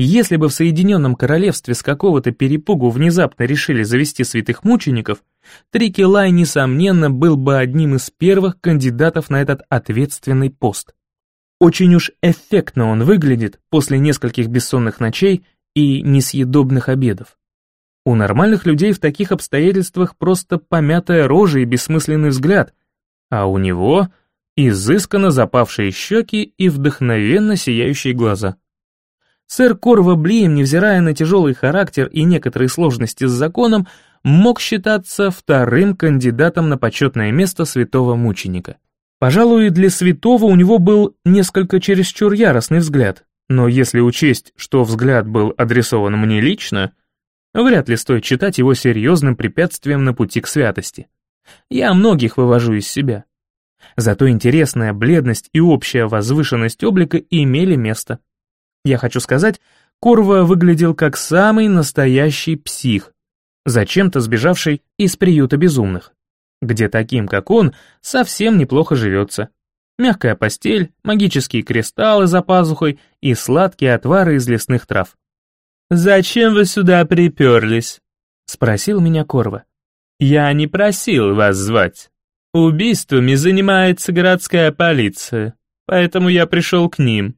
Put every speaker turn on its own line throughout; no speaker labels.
Если бы в Соединенном Королевстве с какого-то перепугу внезапно решили завести святых мучеников, Трикелай, несомненно, был бы одним из первых кандидатов на этот ответственный пост. Очень уж эффектно он выглядит после нескольких бессонных ночей и несъедобных обедов. У нормальных людей в таких обстоятельствах просто помятая рожа и бессмысленный взгляд, а у него изысканно запавшие щеки и вдохновенно сияющие глаза. Сэр Корво Блием, невзирая на тяжелый характер и некоторые сложности с законом, мог считаться вторым кандидатом на почетное место святого мученика. Пожалуй, для святого у него был несколько чересчур яростный взгляд, но если учесть, что взгляд был адресован мне лично, вряд ли стоит считать его серьезным препятствием на пути к святости. Я многих вывожу из себя. Зато интересная бледность и общая возвышенность облика имели место. Я хочу сказать, Корво выглядел как самый настоящий псих, зачем-то сбежавший из приюта безумных, где таким, как он, совсем неплохо живется. Мягкая постель, магические кристаллы за пазухой и сладкие отвары из лесных трав. «Зачем вы сюда приперлись?» — спросил меня Корво. «Я не просил вас звать. Убийствами занимается городская полиция, поэтому я пришел к ним».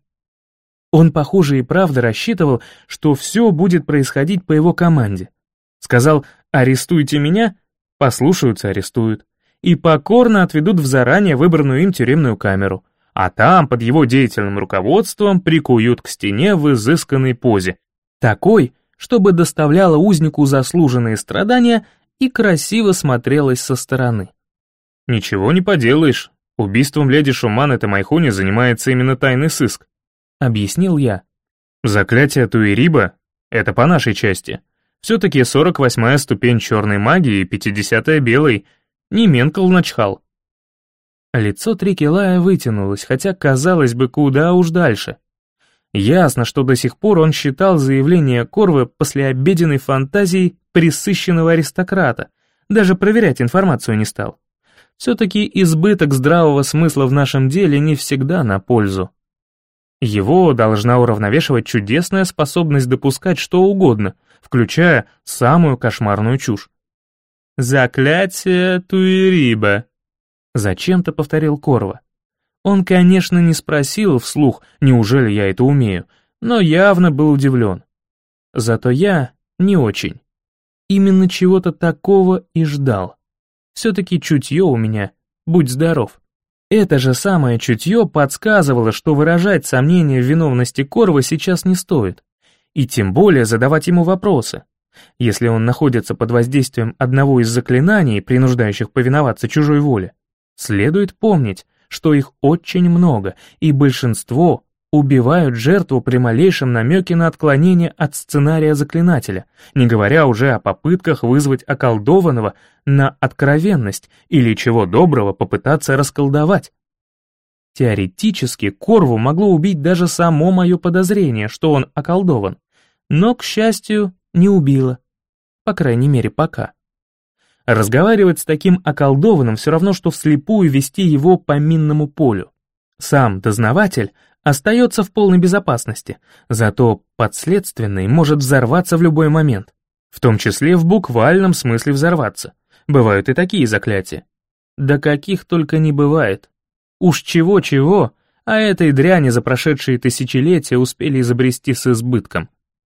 Он, похоже, и правда рассчитывал, что все будет происходить по его команде. Сказал «арестуйте меня», послушаются, арестуют, и покорно отведут в заранее выбранную им тюремную камеру, а там, под его деятельным руководством, прикуют к стене в изысканной позе, такой, чтобы доставляла узнику заслуженные страдания и красиво смотрелась со стороны. «Ничего не поделаешь, убийством леди Шуман Тамайхуни занимается именно тайный сыск», — объяснил я. «Заклятие Туириба — это по нашей части. Все-таки 48-я ступень черной магии и 50-я белой. Не Менкл начхал». Лицо Трикелая вытянулось, хотя, казалось бы, куда уж дальше. Ясно, что до сих пор он считал заявление Корвы послеобеденной фантазией пресыщенного аристократа, даже проверять информацию не стал. Все-таки избыток здравого смысла в нашем деле не всегда на пользу. Его должна уравновешивать чудесная способность допускать что угодно, включая самую кошмарную чушь. «Заклятие Туириба», — зачем-то повторил Корво. Он, конечно, не спросил вслух, неужели я это умею, но явно был удивлен. Зато я не очень. Именно чего-то такого и ждал. Все-таки чутье у меня, будь здоров. Это же самое чутье подсказывало, что выражать сомнения в виновности Корво сейчас не стоит, и тем более задавать ему вопросы. Если он находится под воздействием одного из заклинаний, принуждающих повиноваться чужой воле, следует помнить, что их очень много, и большинство убивают жертву при малейшем намеке на отклонение от сценария заклинателя, не говоря уже о попытках вызвать околдованного на откровенность или чего доброго попытаться расколдовать. Теоретически Корву могло убить даже само мое подозрение, что он околдован, но, к счастью, не убило, по крайней мере пока. Разговаривать с таким околдованным все равно, что вслепую вести его по минному полю. Сам дознаватель остается в полной безопасности, зато подследственный может взорваться в любой момент, в том числе в буквальном смысле взорваться. Бывают и такие заклятия. Да каких только не бывает. Уж чего-чего, а этой дряни за прошедшие тысячелетия успели изобрести с избытком.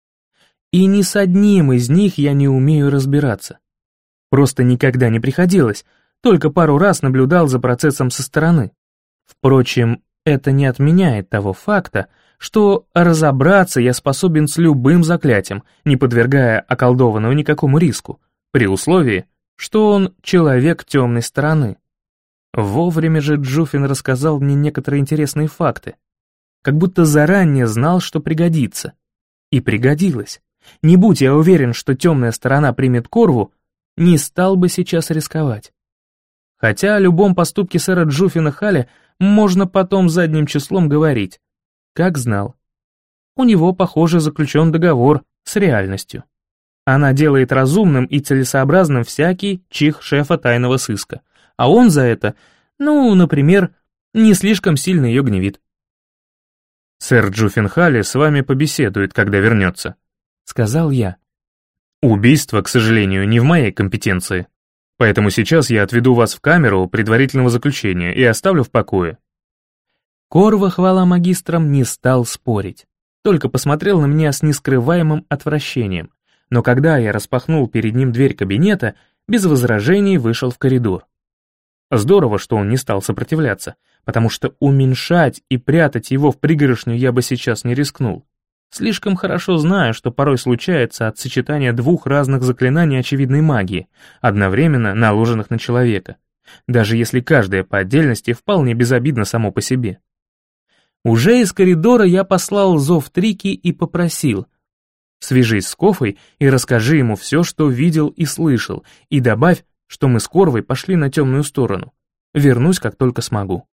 И ни с одним из них я не умею разбираться. Просто никогда не приходилось, только пару раз наблюдал за процессом со стороны. Впрочем, это не отменяет того факта, что разобраться я способен с любым заклятием, не подвергая околдованного никакому риску, при условии, что он человек темной стороны. Вовремя же Джуфин рассказал мне некоторые интересные факты, как будто заранее знал, что пригодится. И пригодилось. Не будь я уверен, что темная сторона примет Корву, не стал бы сейчас рисковать. Хотя о любом поступке сэра Джуфина Халля можно потом задним числом говорить, как знал. У него, похоже, заключен договор с реальностью. Она делает разумным и целесообразным всякий чих шефа тайного сыска, а он за это, например, не слишком сильно ее гневит. «Сэр Джуффенхалли с вами побеседует, когда вернется», — сказал я. «Убийство, к сожалению, не в моей компетенции, поэтому сейчас я отведу вас в камеру предварительного заключения и оставлю в покое». Корво, хвала магистрам, не стал спорить, только посмотрел на меня с нескрываемым отвращением, но когда я распахнул перед ним дверь кабинета, без возражений вышел в коридор. Здорово, что он не стал сопротивляться, потому что уменьшать и прятать его в пригоршню я бы сейчас не рискнул. Слишком хорошо знаю, что порой случается от сочетания двух разных заклинаний очевидной магии, одновременно наложенных на человека, даже если каждое по отдельности вполне безобидно само по себе. Уже из коридора я послал зов Трики и попросил: «Свяжись с Кофой и расскажи ему все, что видел и слышал, и добавь, что мы с Корвой пошли на темную сторону. Вернусь, как только смогу».